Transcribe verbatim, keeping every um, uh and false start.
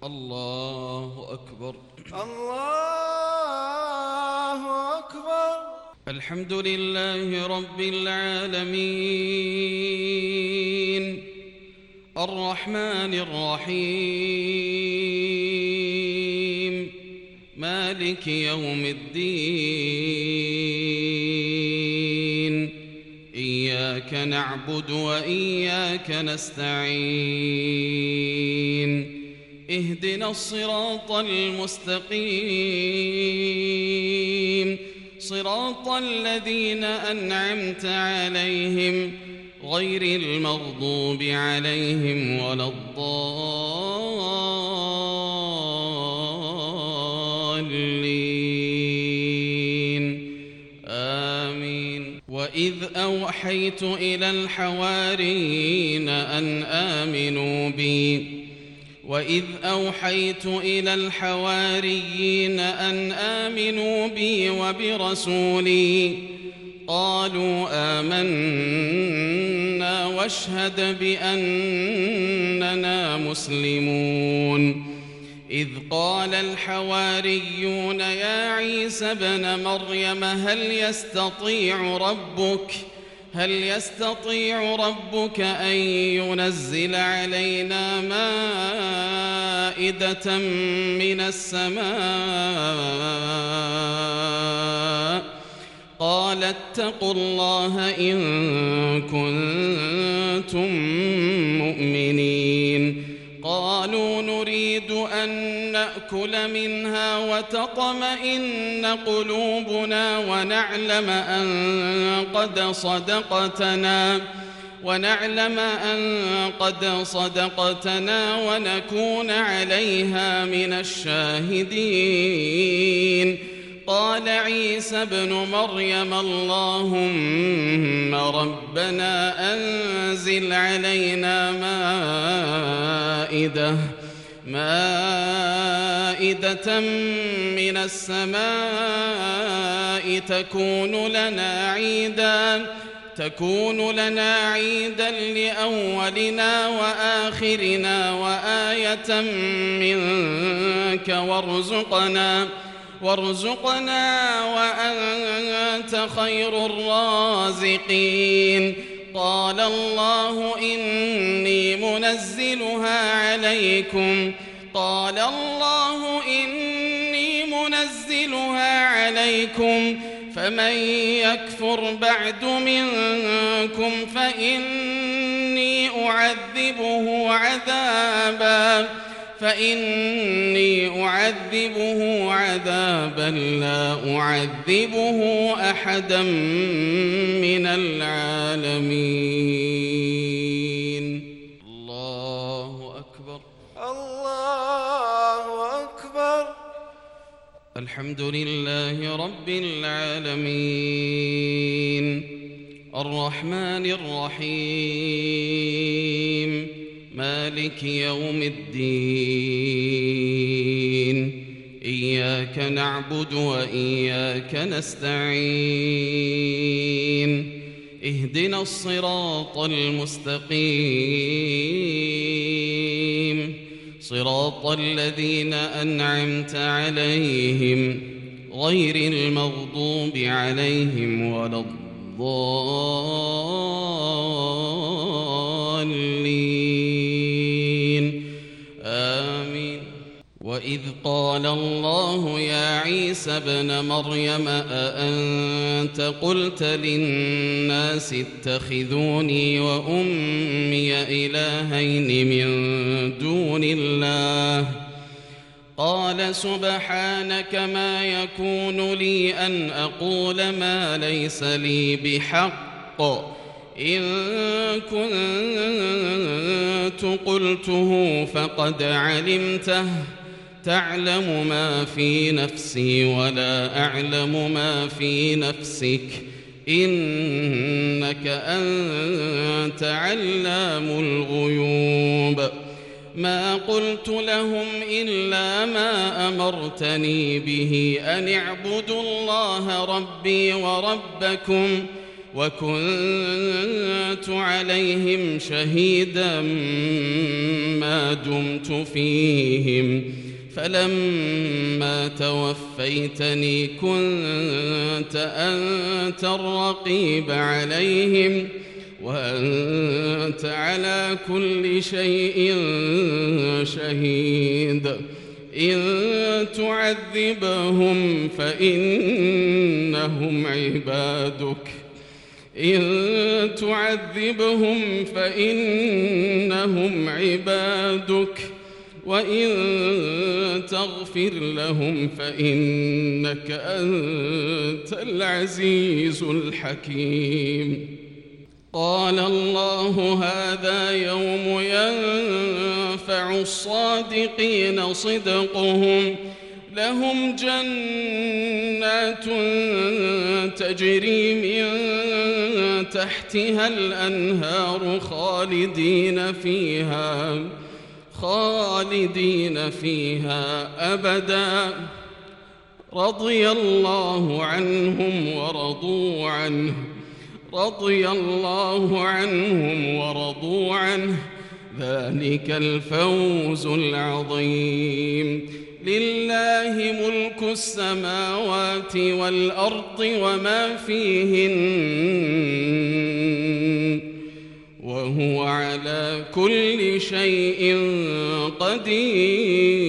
الله أكبر. الله أكبر. الحمد لله رب العالمين الرحمن الرحيم مالك يوم الدين إياك نعبد وإياك نستعين اهدنا الصراط المستقيم صراط الذين أنعمت عليهم غير المغضوب عليهم ولا الضالين آمين. وإذ أوحيت إلى الحواريين أن آمنوا بي وإذ أوحيت إلى الحواريين أن آمنوا بي وبرسولي قالوا آمنا واشهد بأننا مسلمون. إذ قال الحواريون يا عيسى ابن مريم هل يستطيع ربك هل يستطيع ربك أن ينزل علينا مائدة من السماء قال اتقوا الله إن كنتم مؤمنين. قالوا نريد أن نأكل منها وتطمئن قلوبنا ونعلم أن قد صدقتنا ونعلم أن قد صدقتنا ونكون عليها من الشاهدين. قال عيسى ابن مريم اللهم ربنا أنزل علينا مائدة مائدة من السماء تكون لنا عيدا تكون لنا عيدا لأولنا وآخرنا وآية منك وارزقنا وارزقنا وأنت خير الرازقين. قال الله إني منزلها عليكم قال الله إني منزلها عليكم فمن يكفر بعد منكم فإني أعذبه عذابا فإني أعذبه عذابا لا أعذبه أحدا من العالمين. الله أكبر. الله أكبر. الحمد لله رب العالمين الرحمن الرحيم مالك يوم الدين إياك نعبد وإياك نستعين اهدنا الصراط المستقيم صراط الذين أنعمت عليهم غير المغضوب عليهم ولا الضالين آمين. وإذ قال الله يا عيسى ابن مريم أأنت قلت للناس اتخذوني وأمي إلهين من دون الله قال سبحانك ما يكون لي أن أقول ما ليس لي بحق إن كنت قلته فقد علمته تعلم ما في نفسي ولا أعلم ما في نفسك إنك أنت علام الغيوب. ما قلت لهم إلا ما أمرتني به أن اعبدوا الله ربي وربكم وكنت عليهم شهيدا ما دمت فيهم فلما توفيتني كنت أنت الرقيب عليهم وأنت على كل شيء شهيد إن تعذبهم فإنهم عبادك إن تعذبهم فإنهم عبادك وإن تغفر لهم فإنك أنت العزيز الحكيم. قال الله هذا يوم ينفع الصادقين صدقهم لهم جنات تجري من تحتها الأنهار خالدين فيها خالدين فيها أبدا رضي الله عنهم ورضوا عنه رضي الله عنهم ورضوا عنه ذلك الفوز العظيم. لله ملك السماوات والأرض وما فيهن وهو على كل شيء قدير.